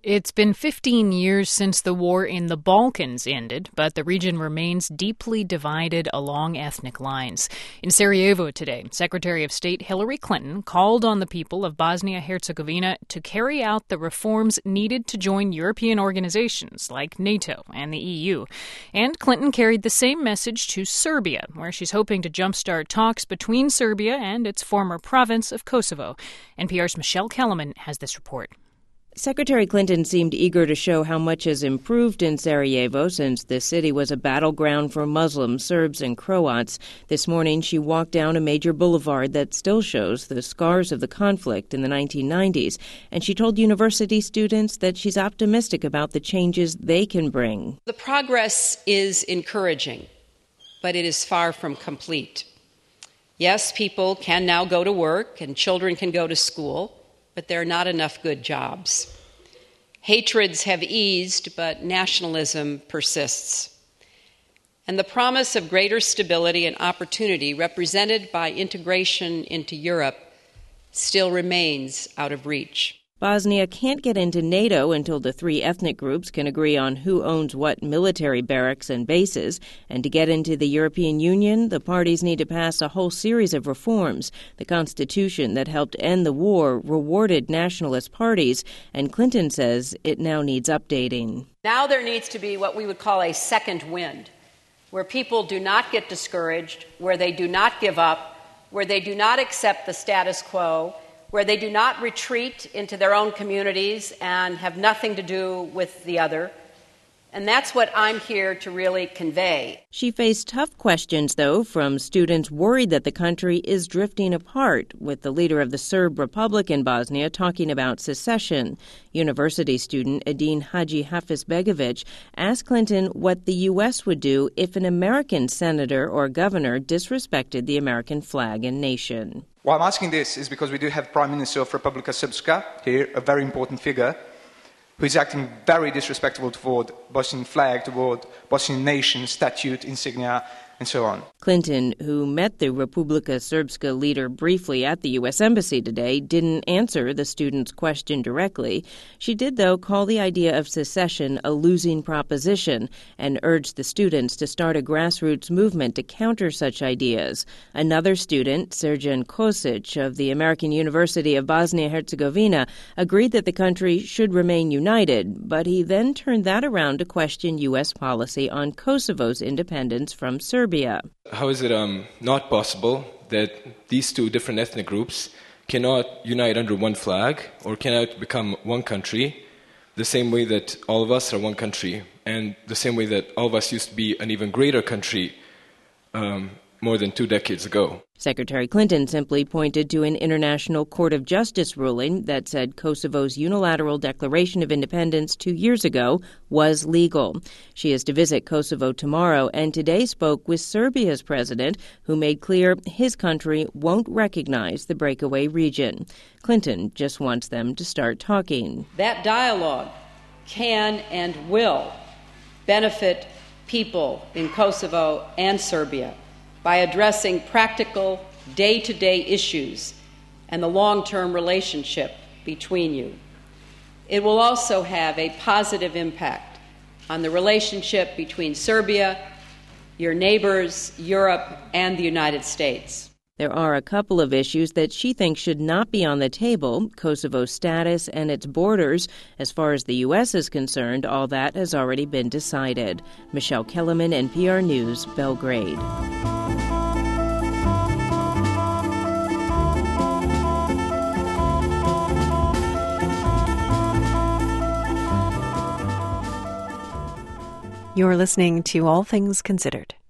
It's been 15 years since the war in the Balkans ended, but the region remains deeply divided along ethnic lines. In Sarajevo today, Secretary of State Hillary Clinton called on the people of Bosnia-Herzegovina to carry out the reforms needed to join European organizations like NATO and the EU. And Clinton carried the same message to Serbia, where she's hoping to jumpstart talks between Serbia and its former province of Kosovo. NPR's Michelle Kellerman has this report. Secretary Clinton seemed eager to show how much has improved in Sarajevo since the city was a battleground for Muslims, Serbs, and Croats. This morning, she walked down a major boulevard that still shows the scars of the conflict in the 1990s, and she told university students that she's optimistic about the changes they can bring. The progress is encouraging, but it is far from complete. Yes, people can now go to work and children can go to school, but there are not enough good jobs. Hatreds have eased, but nationalism persists. And the promise of greater stability and opportunity represented by integration into Europe still remains out of reach. Bosnia can't get into NATO until the three ethnic groups can agree on who owns what military barracks and bases. And to get into the European Union, the parties need to pass a whole series of reforms. The Constitution that helped end the war rewarded nationalist parties, and Clinton says it now needs updating. Now there needs to be what we would call a second wind, where people do not get discouraged, where they do not give up, where they do not accept the status quo, where they do not retreat into their own communities and have nothing to do with the other. And that's what I'm here to really convey. She faced tough questions, though, from students worried that the country is drifting apart, with the leader of the Serb Republic in Bosnia talking about secession. University student Edin Hadji Hafizbegovic asked Clinton what the U.S. would do if an American senator or governor disrespected the American flag and nation. Why I'm asking this is because we do have Prime Minister of Republika Srpska here, a very important figure, who is acting very disrespectful toward Bosnian flag, toward Bosnian nation, statute, insignia, and so on. Clinton, who met the Republika Srpska leader briefly at the U.S. Embassy today, didn't answer the student's question directly. She did, though, call the idea of secession a losing proposition and urged the students to start a grassroots movement to counter such ideas. Another student, Srđan Kosić of the American University of Bosnia-Herzegovina, agreed that the country should remain united, but he then turned that around to question U.S. policy on Kosovo's independence from Serbia. How is it not possible that these two different ethnic groups cannot unite under one flag or cannot become one country, the same way that all of us are one country, and the same way that all of us used to be an even greater country more than 2 decades ago? Secretary Clinton simply pointed to an International Court of Justice ruling that said Kosovo's unilateral declaration of independence 2 years ago was legal. She is to visit Kosovo tomorrow and today spoke with Serbia's president, who made clear his country won't recognize the breakaway region. Clinton just wants them to start talking. That dialogue can and will benefit people in Kosovo and Serbia by addressing practical, day-to-day issues and the long-term relationship between you. It will also have a positive impact on the relationship between Serbia, your neighbors, Europe, and the United States. There are a couple of issues that she thinks should not be on the table: Kosovo's status and its borders. As far as the U.S. is concerned, all that has already been decided. Michelle Kellerman, NPR News, Belgrade. You're listening to All Things Considered.